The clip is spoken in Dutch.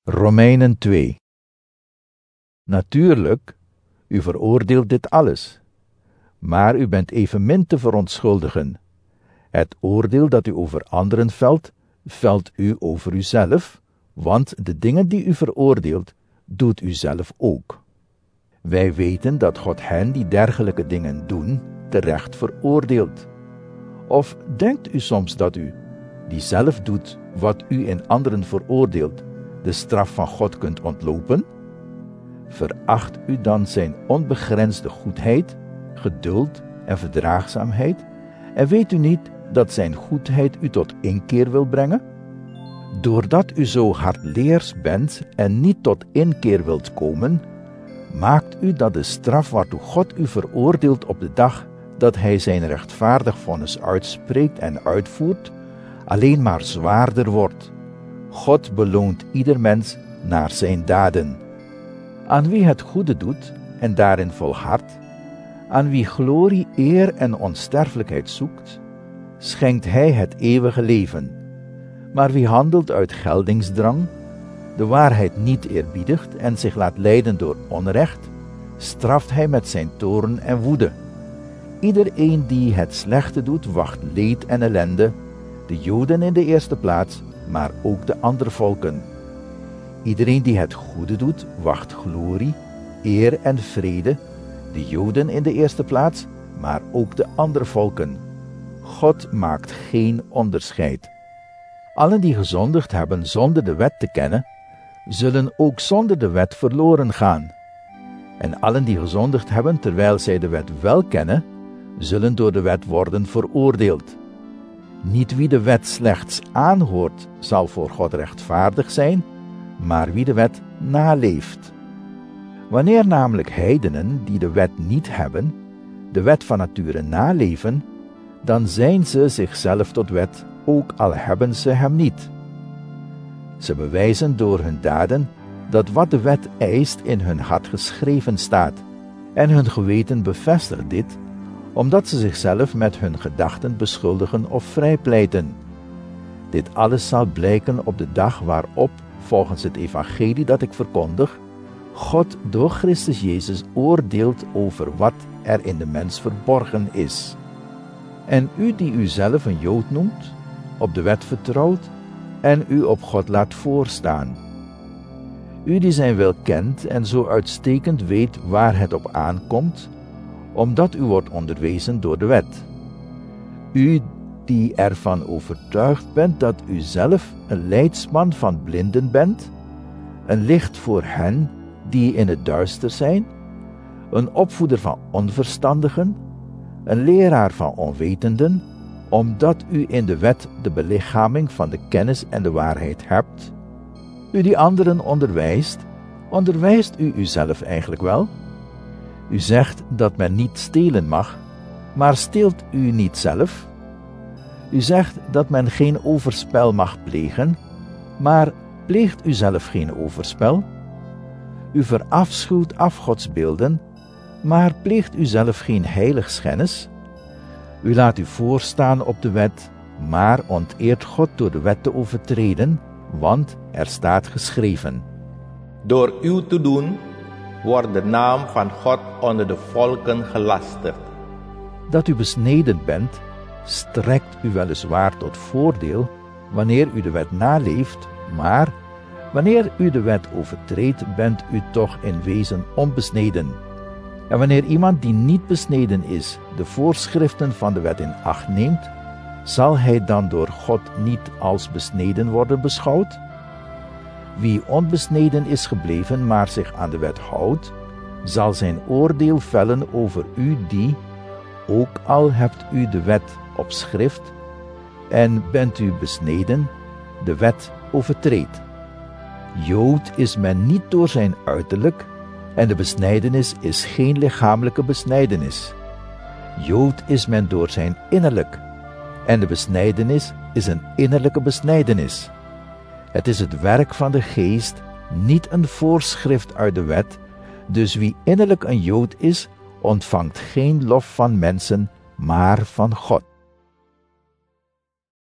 Romeinen 2. Natuurlijk, u veroordeelt dit alles, maar u bent evenmin te verontschuldigen. Het oordeel dat u over anderen velt, velt u over uzelf, want de dingen die u veroordeelt, doet u zelf ook. Wij weten dat God hen die dergelijke dingen doen, terecht veroordeelt. Of denkt u soms dat u, die zelf doet wat u in anderen veroordeelt, de straf van God kunt ontlopen? Veracht u dan zijn onbegrensde goedheid, geduld en verdraagzaamheid, en weet u niet dat zijn goedheid u tot inkeer wil brengen? Doordat u zo hardleers bent en niet tot inkeer wilt komen, maakt u dat de straf waartoe God u veroordeelt op de dag dat hij zijn rechtvaardig vonnis uitspreekt en uitvoert, alleen maar zwaarder wordt. God beloont ieder mens naar zijn daden. Aan wie het goede doet en daarin volhardt, aan wie glorie, eer en onsterfelijkheid zoekt, schenkt hij het eeuwige leven. Maar wie handelt uit geldingsdrang, de waarheid niet eerbiedigt en zich laat leiden door onrecht, straft hij met zijn toorn en woede. Iedereen die het slechte doet, wacht leed en ellende, de Joden in de eerste plaats, maar ook de andere volken. Iedereen die het goede doet, wacht glorie, eer en vrede, de Joden in de eerste plaats, maar ook de andere volken. God maakt geen onderscheid. Allen die gezondigd hebben zonder de wet te kennen, zullen ook zonder de wet verloren gaan. En allen die gezondigd hebben terwijl zij de wet wel kennen, zullen door de wet worden veroordeeld. Niet wie de wet slechts aanhoort, zal voor God rechtvaardig zijn, maar wie de wet naleeft. Wanneer namelijk heidenen, die de wet niet hebben, de wet van nature naleven, dan zijn ze zichzelf tot wet, ook al hebben ze hem niet. Ze bewijzen door hun daden dat wat de wet eist in hun hart geschreven staat, en hun geweten bevestigt dit, omdat ze zichzelf met hun gedachten beschuldigen of vrijpleiten. Dit alles zal blijken op de dag waarop, volgens het evangelie dat ik verkondig, God door Christus Jezus oordeelt over wat er in de mens verborgen is. En u die uzelf een Jood noemt, op de wet vertrouwt en u op God laat voorstaan. U die zijn wil kent en zo uitstekend weet waar het op aankomt, omdat u wordt onderwezen door de wet. U die ervan overtuigd bent dat u zelf een leidsman van blinden bent, een licht voor hen die in het duister zijn, een opvoeder van onverstandigen, een leraar van onwetenden, omdat u in de wet de belichaming van de kennis en de waarheid hebt. U die anderen onderwijst u uzelf eigenlijk wel? U zegt dat men niet stelen mag, maar steelt u niet zelf? U zegt dat men geen overspel mag plegen, maar pleegt u zelf geen overspel? U verafschuwt afgodsbeelden, maar pleegt u zelf geen heiligschennis? U laat u voorstaan op de wet, maar onteert God door de wet te overtreden, want er staat geschreven: Door uw te doen wordt de naam van God onder de volken gelasterd. Dat u besneden bent, strekt u weliswaar tot voordeel wanneer u de wet naleeft, maar wanneer u de wet overtreedt, bent u toch in wezen onbesneden. En wanneer iemand die niet besneden is, de voorschriften van de wet in acht neemt, zal hij dan door God niet als besneden worden beschouwd? Wie onbesneden is gebleven, maar zich aan de wet houdt, zal zijn oordeel vellen over u die, ook al hebt u de wet op schrift, en bent u besneden, de wet overtreedt. Jood is men niet door zijn uiterlijk, en de besnijdenis is geen lichamelijke besnijdenis. Jood is men door zijn innerlijk, en de besnijdenis is een innerlijke besnijdenis. Het is het werk van de geest, niet een voorschrift uit de wet, dus wie innerlijk een Jood is, ontvangt geen lof van mensen, maar van God.